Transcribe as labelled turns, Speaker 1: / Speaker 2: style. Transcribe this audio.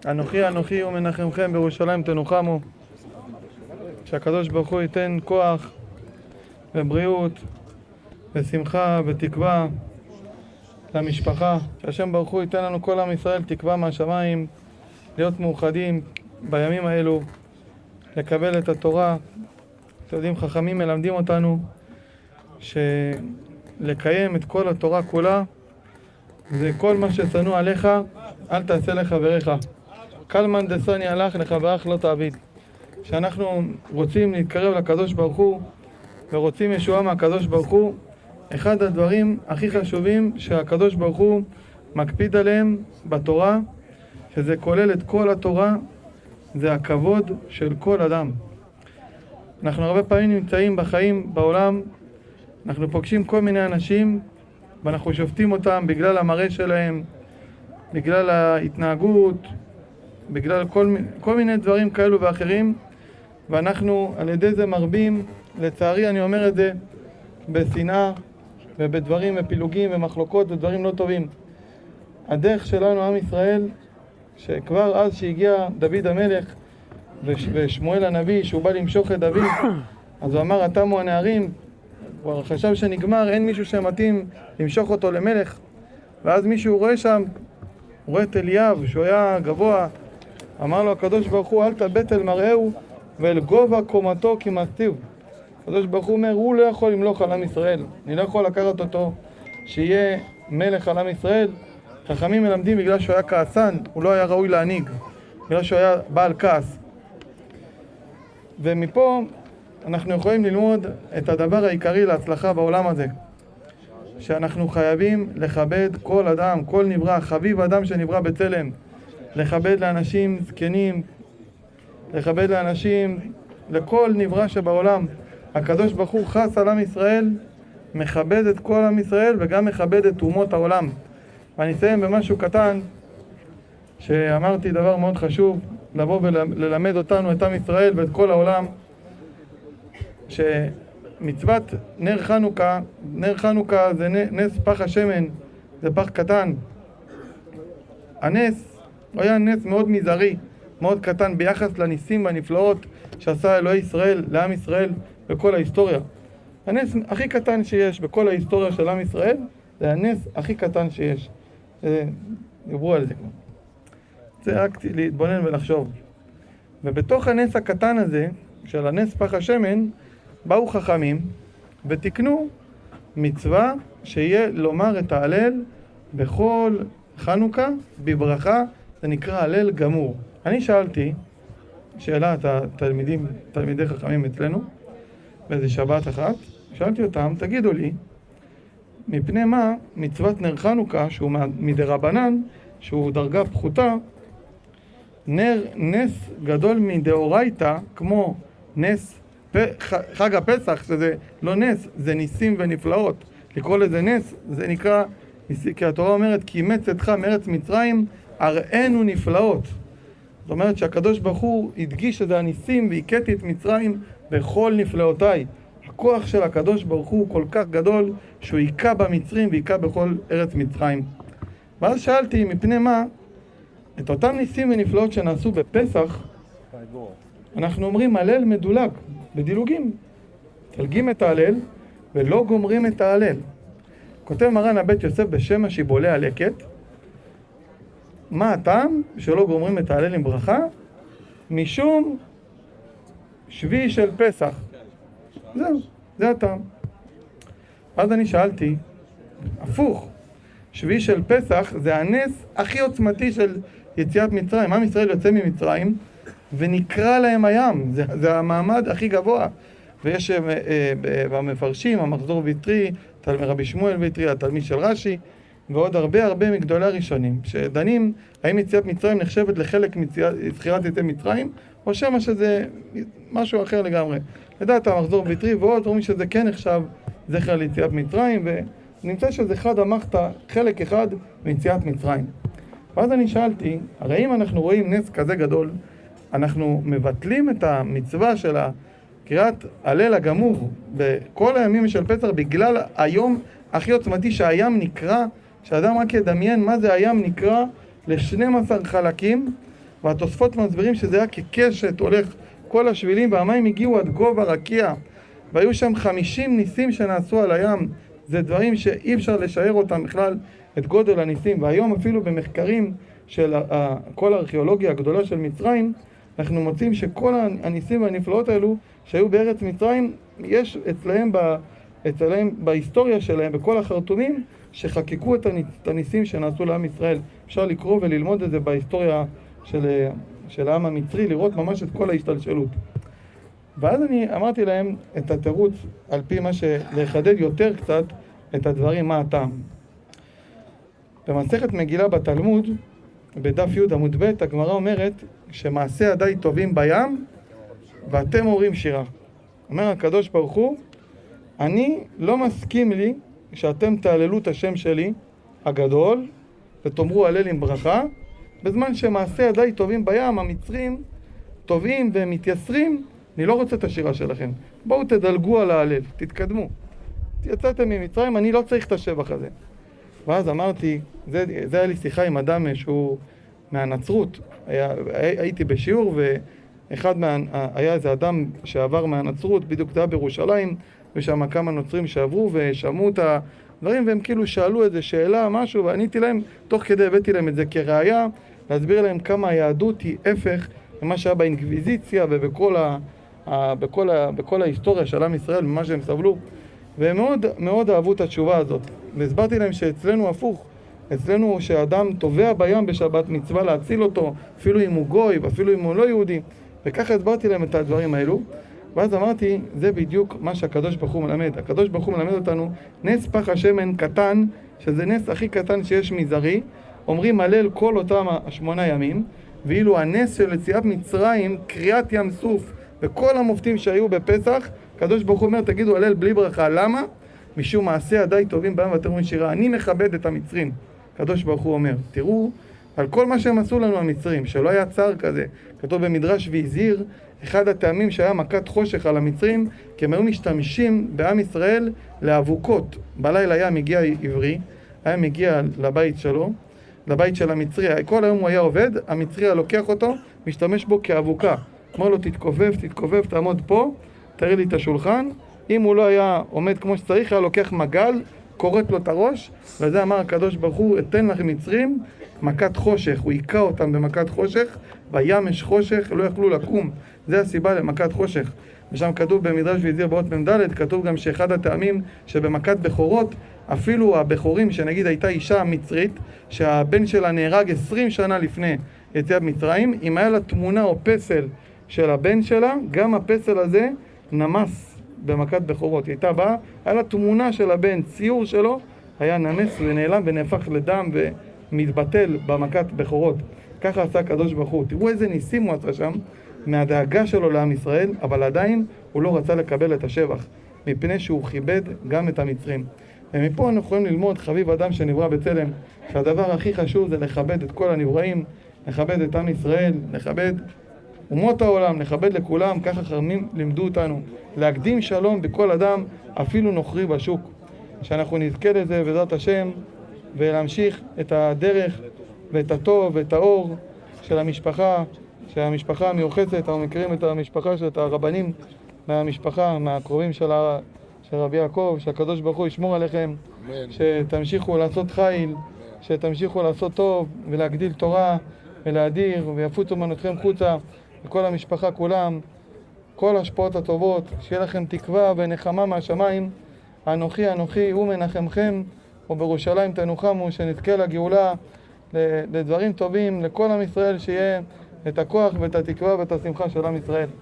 Speaker 1: אנוכי אנוכי ומנחמכם בירושלים תנוחמו. שהקדוש ברוך הוא ייתן כוח ובריאות ושמחה ותקווה למשפחה. שהשם ברוך הוא ייתן לנו כל עם ישראל תקווה מהשמיים, להיות מאוחדים בימים האלו, לקבל את התורה. אתם יודעים, חכמים מלמדים אותנו שלקיים את כל התורה כולה זה כל מה ששנוא עליך אל תעשה לחבריך. כל מאן דשניא עליך לחברך לא תעביד. שאנחנו רוצים להתקרב לקדוש ברוך הוא ורוצים ישועה מהקדוש ברוך הוא, אחד הדברים הכי חשובים שהקדוש ברוך הוא מקפיד עליהם בתורה, שזה כולל את כל התורה, זה הכבוד של כל אדם. אנחנו הרבה פעמים נמצאים בחיים בעולם, אנחנו פוגשים כל מיני אנשים ואנחנו שופטים אותם בגלל המראה שלהם, בגלל ההתנהגות, בגלל כל מיני דברים כאלו ואחרים, ואנחנו על ידי זה מרבים, לצערי אני אומר את זה, בשנאה ובדברים ופילוגים ומחלוקות ודברים לא טובים. הדרך שלנו עם ישראל, שכבר אז שהגיע דוד המלך ושמואל הנביא שהוא בא למשוך את דוד, אז הוא אמר תמו הנערים, כבר חשב שנגמר, אין מישהו שמתאים למשוך אותו למלך. ואז מישהו רואה שם, הוא רואה את אליאב שהוא היה גבוה, אמר לו הקדוש ברוך הוא אל תלבט אל מראהו ואל גובה קומתו כי מסתיו. הקדוש ברוך הוא אומר הוא לא יכול למלוך על עם ישראל, אני לא יכול לקחת אותו שיהיה מלך על עם ישראל. חכמים מלמדים בגלל שהוא היה כעסן, הוא לא היה ראוי להנהיג, בגלל שהוא היה בעל כעס. ומפה אנחנו יכולים ללמוד את הדבר העיקרי להצלחה בעולם הזה, שאנחנו חייבים לכבד כל אדם, כל נברא, חביב אדם שנברא בצלם, לכבד לאנשים זקנים, לכבד לאנשים, לכל נברא שבעולם. הקדוש ברוך הוא חס על עם ישראל, מכבד את כל עם ישראל וגם מכבד את אומות העולם. ואני אסיים במשהו קטן, שאמרתי דבר מאוד חשוב, לבוא וללמד אותנו את עם ישראל ואת כל העולם, שמצוות נר חנוכה, נר חנוכה זה נס פח השמן, זה פח קטן. הנס היה נס מאוד מזערי, מאוד קטן ביחס לניסים והנפלאות שעשה אלוהי ישראל לעם ישראל בכל ההיסטוריה. הנס הכי קטן שיש בכל ההיסטוריה של עם ישראל זה הנס הכי קטן שיש. דיברו על זה כבר. זה רק להתבונן ולחשוב. ובתוך הנס הקטן הזה של הנס פח השמן באו חכמים ותקנו מצווה שיהיה לומר את ההלל בכל חנוכה בברכה, זה נקרא הלל גמור. אני שאלתי שאלה את התלמידים, תלמידי חכמים אצלנו באיזה שבת אחת, שאלתי אותם תגידו לי מפני מה מצוות נר חנוכה שהוא מדרבנן, שהוא דרגה פחותה, נס גדול מדאורייתא כמו נס חג הפסח, שזה לא נס, זה ניסים ונפלאות. לקרוא לזה נס, זה נקרא, כי התורה אומרת, כי אימץ אתך מארץ מצרים, הראינו נפלאות. זאת אומרת שהקדוש ברוך הוא הדגיש שזה הניסים, והכיתי את מצרים בכל נפלאותיי. הכוח של הקדוש ברוך הוא כל כך גדול, שהוא היכה במצרים והיכה בכל ארץ מצרים. ואז שאלתי, מפני מה, את אותם ניסים ונפלאות שנעשו בפסח, אנחנו אומרים הלל מדולג, בדילוגים. תלגים את ההלל ולא גומרים את ההלל. כותב מרן הבית יוסף בשם השיבולי הלקט, מה הטעם שלא גומרים את ההלל עם ברכה? משום שביעי של פסח. זהו, זה הטעם. אז אני שאלתי, הפוך, שביעי של פסח זה הנס הכי עוצמתי של יציאת מצרים. עם ישראל יוצא ממצרים ונקרא להם הים, זה המעמד הכי גבוה. ויש במפרשים, המחזור ויטרי, רבי שמואל ויטרי, התלמיד של רש"י, ועוד הרבה מגדולי הראשונים, שדנים האם יציאת מצרים נחשבת לחלק מזכירת יציאת מצרים, או שמה שזה משהו אחר לגמרי. לדעת המחזור ויטרי ועוד אומרים שזה כן נחשב זכר ליציאת מצרים, ונמצא שזה חד המחתה, חלק אחד מיציאת מצרים. ואז אני שאלתי, הרי אם אנחנו רואים נס כזה גדול, אנחנו מבטלים את המצווה של קריאת הלל הגמור בכל הימים של פסח בגלל היום הכי עוצמתי שהים נקרא, שאדם רק ידמיין מה זה הים נקרא ל12 חלקים, והתוספות מסבירים שזה היה כקשת, הולך כל השבילים, והמים הגיעו עד גובה רקיע, והיו שם 50 ניסים שנעשו על הים. זה דברים שאי אפשר לשער אותם בכלל, את גודל הניסים. והיום אפילו במחקרים של כל הארכיאולוגיה הגדולה של מצרים, אנחנו מוצאים שכל הניסים והנפלאות האלו שהיו בארץ מצרים, יש אצלהם בהיסטוריה שלהם, בכל החרטומים, שחקקו את הניסים שנעשו לעם ישראל. אפשר לקרוא וללמוד את זה בהיסטוריה של העם המצרי, לראות ממש את כל ההשתלשלות. ואז אני אמרתי להם את התירוץ, על פי לחדד יותר קצת את הדברים, מה הטעם. במסכת מגילה בתלמוד, בדף י' עמוד ב', הגמרא אומרת שמעשה ידיי טובים בים, ואתם אומרים שירה. אומר הקדוש ברוך הוא, אני לא מסכים לי שאתם תהללו את השם שלי הגדול, ותאמרו הלל עם ברכה, בזמן שמעשה ידיי טובים בים, המצרים טובים ומתייסרים, אני לא רוצה את השירה שלכם. בואו תדלגו על ההלל, תתקדמו. יצאתם ממצרים, אני לא צריך את השבח הזה. ואז אמרתי, זה היה לי שיחה עם אדם שהוא מהנצרות. הייתי בשיעור, היה איזה אדם שעבר מהנצרות, בדיוק זה היה בירושלים, ושם כמה נוצרים שעברו ושמעו את הדברים, והם כאילו שאלו איזה שאלה, משהו, ועניתי להם, תוך כדי הבאתי להם את זה כראיה, להסביר להם כמה היהדות היא הפך למה שהיה באינקוויזיציה ובכל ההיסטוריה של עם ישראל, ממה שהם סבלו. והם מאוד, מאוד אהבו את התשובה הזאת. והסברתי להם שאצלנו הפוך, אצלנו שאדם טובע בים בשבת מצווה להציל אותו, אפילו אם הוא גוי ואפילו אם הוא לא יהודי. וככה הסברתי להם את הדברים האלו. ואז אמרתי, זה בדיוק מה שהקדוש ברוך הוא מלמד. הקדוש ברוך הוא מלמד אותנו נס פח השמן קטן, שזה נס הכי קטן שיש מזערי. אומרים הלל כל אותם 8 ימים, ואילו הנס של יציאת מצרים, קריאת ים סוף וכל המופתים שהיו בפסח, הקדוש ברוך הוא אומר, תגידו הלל בלי ברכה. למה? משום מעשה ידיי טובים בים ואתם אומרים שירה. אני מכבד את המצרים. הקדוש ברוך הוא אומר, תראו על כל מה שהם עשו לנו המצרים, שלא היה צער כזה. כתוב במדרש והזהיר, אחד הטעמים שהיה מכת חושך על המצרים, כי הם היו משתמשים בעם ישראל לאבוקות. בלילה היה מגיע עברי, היה מגיע לבית שלו, לבית של המצרי. כל היום הוא היה עובד, המצרי היה לוקח אותו, משתמש בו כאבוקה. אומר לו, תתכופף, תעמוד פה, תראה לי את השולחן. אם הוא לא היה עומד כמו שצריך, היה לוקח מגל, קורט לו את הראש, וזה אמר הקדוש ברוך הוא, אתן לכם מצרים מכת חושך. הוא היכה אותם במכת חושך, בים יש חושך, לא יכלו לקום. זה הסיבה למכת חושך. ושם כתוב במדרש והזהיר באות מ"ד, כתוב גם שאחד הטעמים שבמכת בכורות, אפילו הבכורים, שנגיד הייתה אישה מצרית, שהבן שלה נהרג 20 שנה לפני יציאת מצרים, אם היה לה תמונה או פסל של הבן שלה, גם הפסל הזה נמס במכת בכורות. היא הייתה באה, היה לה תמונה של הבן, ציור שלו, היה נמס ונעלם ונהפך לדם ומתבטל במכת בכורות. ככה עשה הקדוש ברוך הוא. תראו איזה ניסים הוא עשה שם, מהדאגה שלו לעם ישראל, אבל עדיין הוא לא רצה לקבל את השבח, מפני שהוא כיבד גם את המצרים. ומפה אנחנו יכולים ללמוד, חביב אדם שנברא בצלם, שהדבר הכי חשוב זה לכבד את כל הנבראים, לכבד את עם ישראל, לכבד אומות העולם, לכבד לכולם. ככה חכמים לימדו אותנו, להקדים שלום בכל אדם, אפילו נוכרי בשוק. שאנחנו נזכה לזה בעזרת השם, ולהמשיך את הדרך ואת הטוב ואת האור של המשפחה, שהמשפחה המיוחסת. אנחנו מכירים את המשפחה של הרבנים מהמשפחה, מהקרובים של רבי יעקב, שהקדוש ברוך הוא ישמור עליכם, שתמשיכו לעשות חיל, שתמשיכו לעשות טוב ולהגדיל תורה ולהדיר, ויפוצו מנותכם חוצה, וכל המשפחה כולם, כל השפעות הטובות, שיהיה לכם תקווה ונחמה מהשמיים. אנוכי אנוכי הוא מנחמכם, ובירושלים תנוחמו, שנזכה לגאולה, לדברים טובים לכל עם ישראל, שיהיה את הכוח ואת התקווה ואת השמחה של עם ישראל.